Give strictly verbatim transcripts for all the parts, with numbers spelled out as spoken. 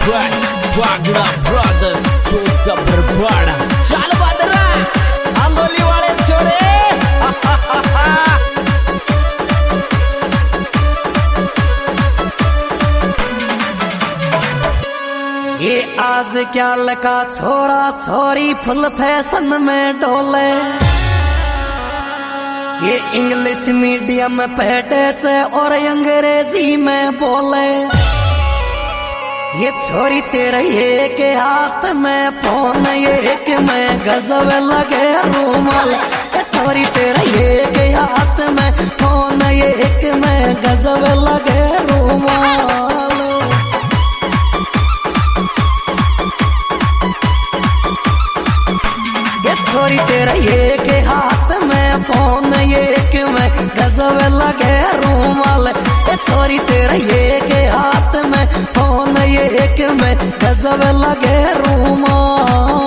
back, Wagner Brothers, चोट बरबाड़ा चल बदरा आंदोली वाले छोरे ये आज क्या लगा छोरा छोरी फुल फैशन में डोले। ये इंग्लिश मीडियम पढ़े से और अंग्रेजी में बोले। ये छोरी तेरे ये के हाथ में फोन ये के में गजब लगे रूमाल। ये छोरी तेरे ये के हाथ में फोन ये के में गजब लगे रूमाल। ये छोरी तेरे ये के हाथ में फोन ये के में गजब लगे रूमाल। ये छोरी तेरे ये के हाथ में फोन ये के में गजब लगे रूमाल।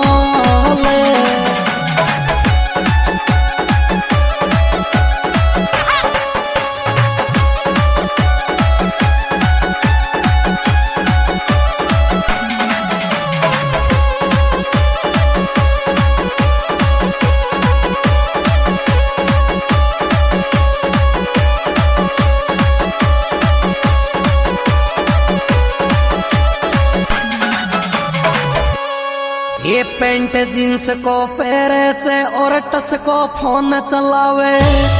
ये पेंट जींस को फेरे से और टच को फोन चलावे।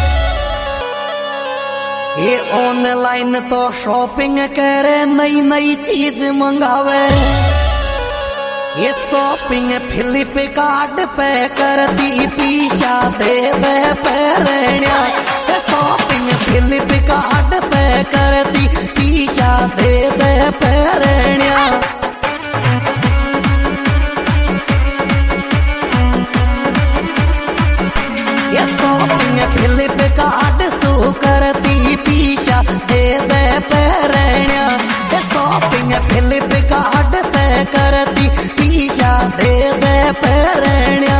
ये ऑनलाइन तो शॉपिंग करे नई नई चीज मंगावे। ये शॉपिंग फ्लिपकार्ट पे करती पीछा दे दे पैरण्या। ये शॉपिंग फ्लिपकार्ट पे करती पीछा दे दे पैरण्या। ये शॉपिंग फ्लिपकार्ट सू करती पीछा दे दे पैरण्या। ये शॉपिंग फ्लिपकार्ट पे करती पीछा दे दे पैरण्या।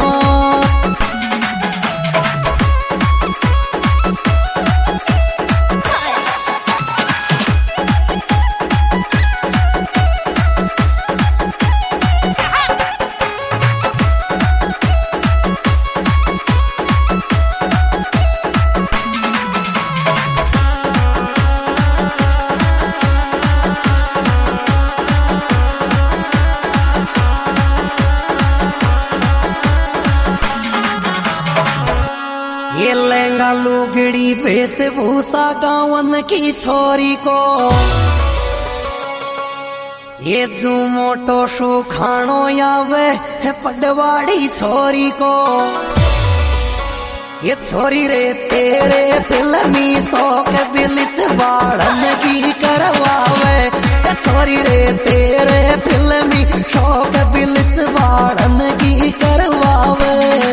ये लहंगा लुगड़ी वेशभूषा गावन की छोरी को। ये जू मोटो शू खानो यावे है पडवाड़ी छोरी को। ये छोरी रे तेरे फिल्मी शौक बिलिच बाड़न की करवावे। ये छोरी रे तेरे फिल्मी शौक बिलिच बाड़न की करवावे।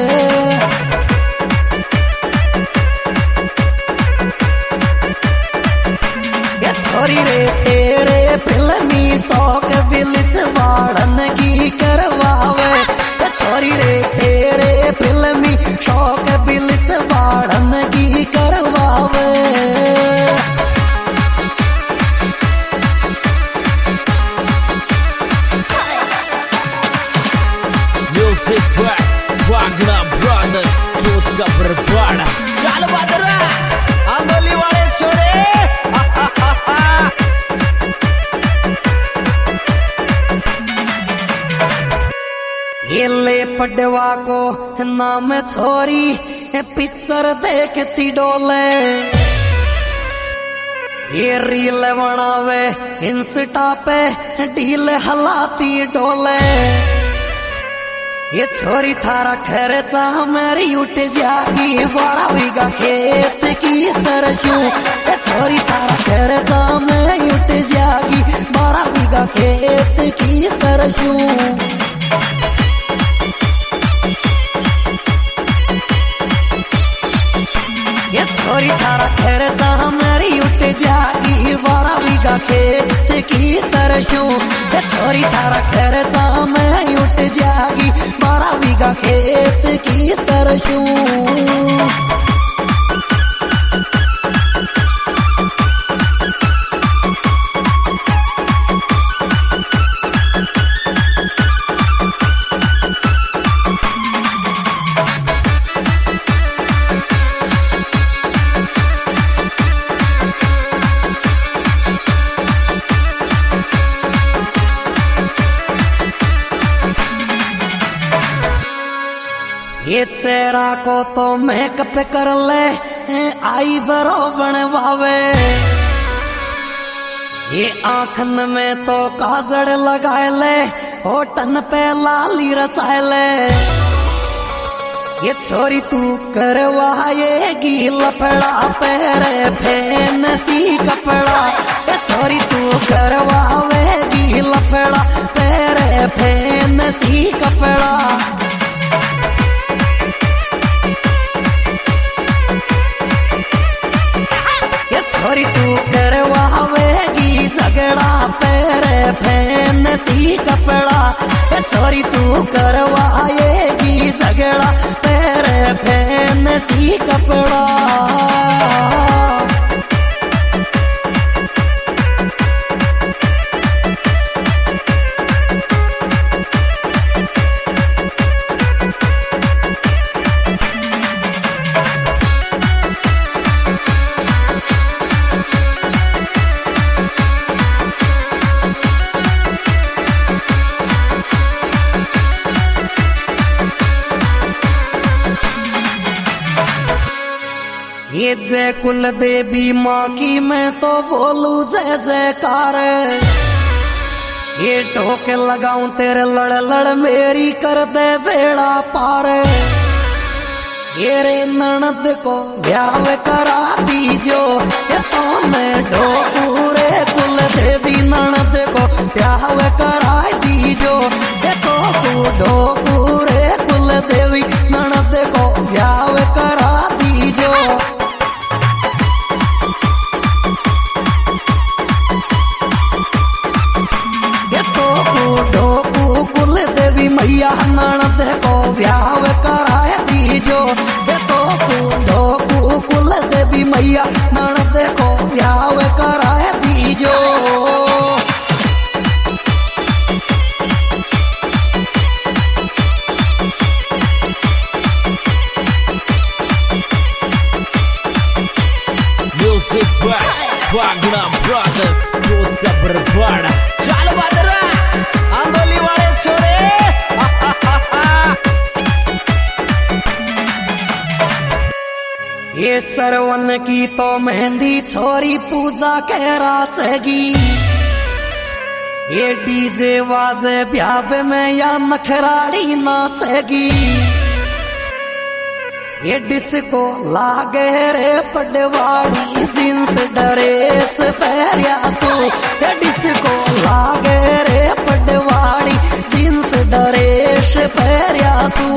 छोरी रे तेरे फिल्मी शौक बिलिच बाड़न की करवावे। छोरी रे तेरे फिल्मी शौक बिलिच बाड़न की करवावे। Music back, Wagner Brothers, चोट बरबाड़ा चल बदरा आंदोली वाले छोरे ये ले पडवा को नाम छोरी पिक्चर देखती डोले। ये रील बनावे इंस्टा पे ढील हलाती डोले। ये छोरी थारा खर्चा मेरी उठ जागी बारह बीघा खेत की सरसों। ये छोरी थारा खर्चा मेरी उठ जागी बारह बीघा खेत की सरसों। ये छोरी थारा खर्चा मेरी उठ जागी बारह बीघा खेत की सरसों। ये छोरी थारा खर्चा मेरी उठ जागी बारह बीघा खेत की सरसों। ये चेहरा को तो मेकअप कर ले आई बरो बनवावे, ये आँखन में तो काजल लगाए ले होठन पे लाली रचाए ले। ये छोरी तू करवाएगी लफड़ा पैरे फैन सी कपड़ा, ये छोरी तू करवाएगी लफड़ा पैरे फैन सी कपड़ा। ये छोरी तू करवाएगी झगड़ा पैरे फैन सी कपड़ा, ये छोरी तू करवाएगी झगड़ा पैरे फैन सी कपड़ा। ये जय कुल देवी माँ की मैं तो बोलू जय जयकार, ये ठोके लगाऊं तेरे लड़ लड़ मेरी कर दे बेड़ा पार। ये रे ननद को ब्याह करा दीजो, ये तो मैं ढोकूरे कुल देवी ननद को ब्याह करा दीजो, ये तो तू ढोकूरे कुल देवी ननद को ब्याह करा दीजो। मैया ननद को ब्याह कराए दीजो, ये तो ढोकू कुल देवी मैया ननद को ब्याह कराए दीजो। Music by Wagner Brothers, जोत का बरबाड़ा। चल बदरा आंदोली वाले छोरे। ये सरवन की तो मेहंदी छोरी पूजा कह राचेगी, ये डीजे वाजे ब्याह में या नखराड़ी नाचेगी। ये डिस्को लागे रे पडवाड़ी जींस ड्रेस पहरियासू, ये डिस्को लागे रे पडवाड़ी जींस ड्रेस पहरियासू।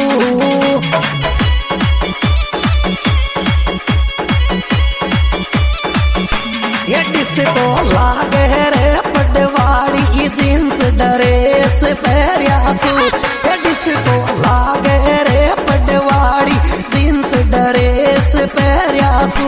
ये डिस्को लागे रे पडवाड़ी जींस ड्रेस पहरियासू, ये डिस्को लागे रे पडवाड़ी जींस ड्रेस पहरियासू।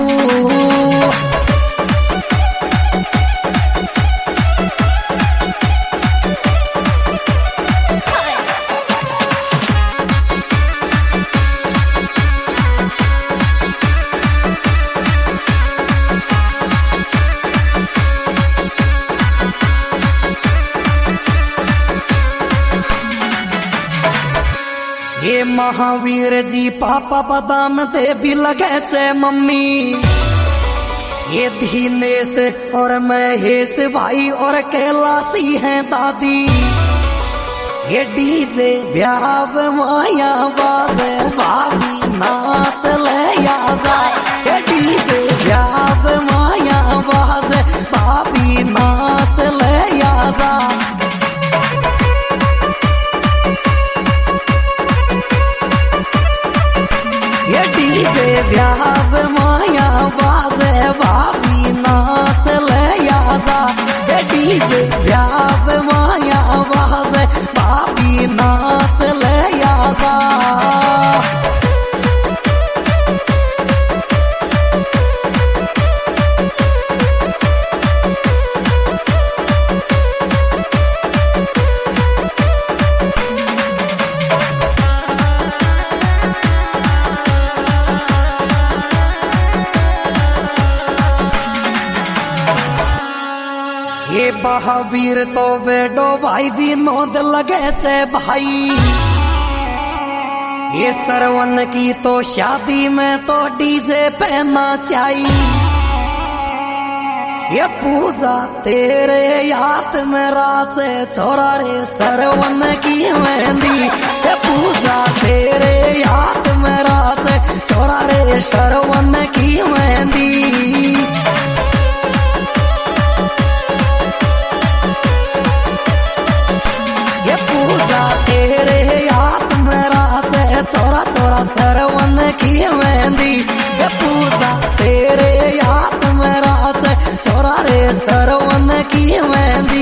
ये महावीर जी पापा बादाम दे भी लगे चे मम्मी, ये धीनेश और महेश भाई और कैलाशी हैं दादी। ये डीजे ब्याह माया बाजे भाभी नाच ले आजा, ये डीजे ब्याह माया बाजे भाभी नाच ले आजा। ये डीजे ब्याह माया बाजे भाभी नाच ले आजा, ये डीजे ब्याह माया बाजे भाभी नाच ले आजा। ये महावीर तो बेडो भाई विनोद लगे चे भाई, ये सरवन की तो शादी में तो डीजे पहनना चाहिए। ये पूजा तेरे याद में रात छोरा रे सरवन की मेहंदी। ये पूजा तेरे याद में रात छोरा रे सरवन की मेहंदी। ये पूजा तेरे याद में रात छोरा छोरा सरवन की मेहंदी। ये पूजा तेरे याद में रात छोरा रे सरवन की मेहंदी।